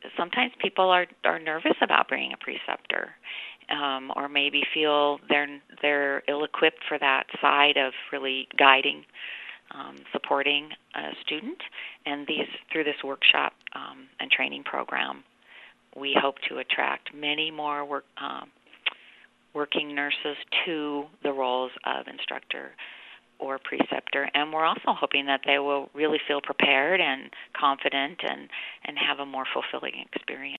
sometimes people are nervous about bringing a preceptor, or maybe feel they're ill-equipped for that side of really guiding, supporting a student. And through this workshop and training program, we hope to attract many more working nurses to the roles of instructor or preceptor, and we're also hoping that they will really feel prepared and confident and have a more fulfilling experience.